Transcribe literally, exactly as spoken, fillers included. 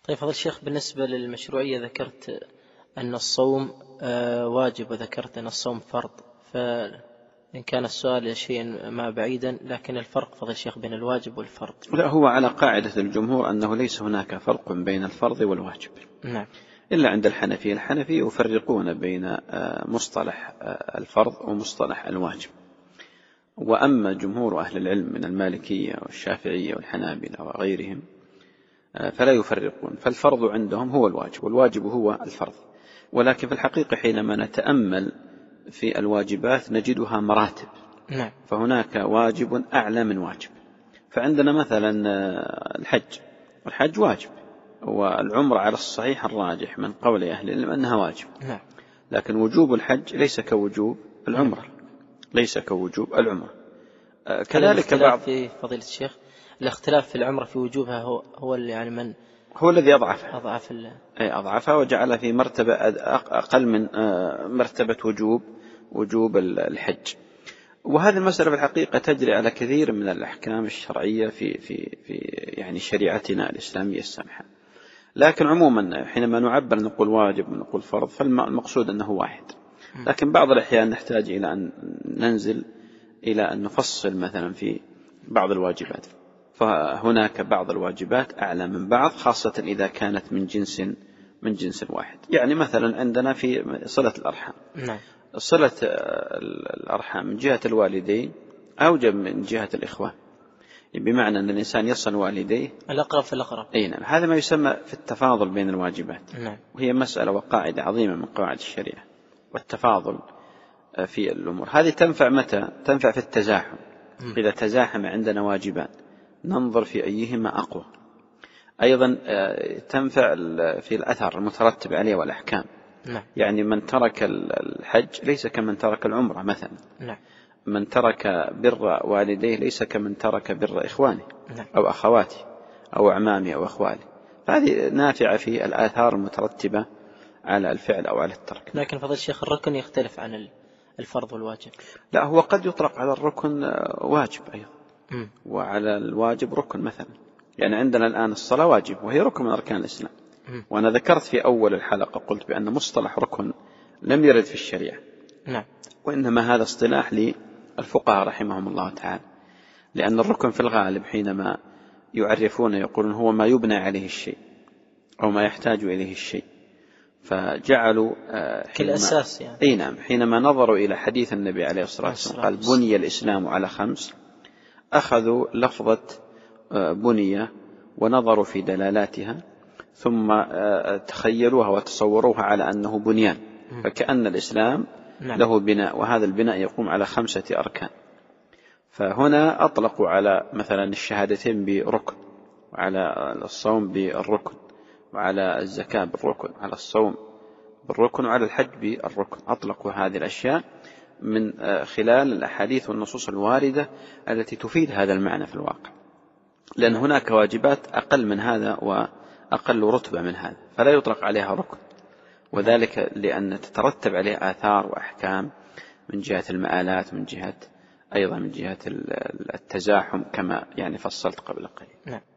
طيب فضل الشيخ، بالنسبة للمشروعية ذكرت أن الصوم واجب وذكرت أن الصوم فرض، فإن كان السؤال شيئا ما بعيدا، لكن الفرق فضل الشيخ بين الواجب والفرض؟ لا، هو على قاعدة الجمهور أنه ليس هناك فرق بين الفرض والواجب. نعم. إلا عند الحنفية، الحنفية يفرقون بين مصطلح الفرض ومصطلح الواجب. وأما جمهور أهل العلم من المالكية والشافعية والحنابلة وغيرهم فلا يفرقون، فالفرض عندهم هو الواجب والواجب هو الفرض. ولكن في الحقيقة حينما نتأمل في الواجبات نجدها مراتب. نعم. فهناك واجب أعلى من واجب. فعندنا مثلا الحج، والحج واجب، والعمر على الصحيح الراجح من قول أهل العلم أنها واجب. نعم. لكن وجوب الحج ليس كوجوب العمرة، ليس كوجوب العمرة. كذلك بعض في فضيلة الشيخ الاختلاف في العمرة في وجوبها هو هو اللي يعني من هو الذي أضعفها أضعف ال... أي أضعفها وجعل في مرتبة أقل من مرتبة وجوب وجوب الحج. وهذه المسألة في الحقيقة تجري على كثير من الأحكام الشرعية في في في يعني شريعتنا الإسلامية السامحة. لكن عموما حينما نعبر نقول واجب ونقول فرض، فالمقصود أنه واحد. لكن بعض الأحيان نحتاج إلى أن ننزل إلى أن نفصل مثلا في بعض الواجبات، فهناك بعض الواجبات أعلى من بعض، خاصة إذا كانت من جنس من جنس واحد. يعني مثلا عندنا في صلة الأرحام. نعم. صلة الأرحام من جهة الوالدين أوجب من جهة الإخوان، بمعنى أن الإنسان يصل والديه الأقرب في الأقرب. أي نعم. هذا ما يسمى في التفاضل بين الواجبات. نعم. وهي مسألة وقاعدة عظيمة من قواعد الشريعة، والتفاضل في الأمور هذه تنفع متى؟ تنفع في التزاحم. إذا تزاحم عندنا واجبان ننظر في أيهما أقوى. أيضا تنفع في الأثر المترتب عليه والأحكام. نعم. يعني من ترك الحج ليس كمن ترك العمرة مثلا. نعم. من ترك بر والديه ليس كمن ترك بر إخوانه. نعم. أو أخواته أو أعمامه أو أخواله. فهذه نافعة في الآثار المترتبة على الفعل أو على الترك. لكن فضل الشيخ الركن يختلف عن الفرض والواجب. لا، هو قد يطلق على الركن واجب أيضا، م. وعلى الواجب ركن مثلا. يعني عندنا الآن الصلاة واجب وهي ركن من أركان الإسلام. م. وأنا ذكرت في أول الحلقة قلت بأن مصطلح ركن لم يرد في الشريعة. نعم. وإنما هذا اصطلاح للفقهاء رحمهم الله تعالى، لأن الركن في الغالب حينما يعرفون يقولون هو ما يبنى عليه الشيء أو ما يحتاج إليه الشيء، فجعلوا كالأساس يعني. أي نعم. حينما نظروا إلى حديث النبي عليه الصلاة والسلام قال بني الإسلام على خمس، أخذوا لفظة بنية ونظروا في دلالاتها ثم تخيلوها وتصوروها على أنه بنيان، فكأن الإسلام نعم. له بناء، وهذا البناء يقوم على خمسة أركان. فهنا أطلقوا على مثلا الشهادتين بركن، وعلى الصوم بالركن، وعلى الزكاة بالركن، على الصوم بالركن، وعلى الحج بالركن. أطلقوا هذه الأشياء من خلال الأحاديث والنصوص الواردة التي تفيد هذا المعنى في الواقع، لأن هناك واجبات أقل من هذا وأقل رتبة من هذا فلا يطلق عليها ركن، وذلك لأن تترتب عليه آثار وأحكام من جهة المآلات، من جهة أيضا من جهة التزاحم كما يعني فصلت قبل قليل. نعم.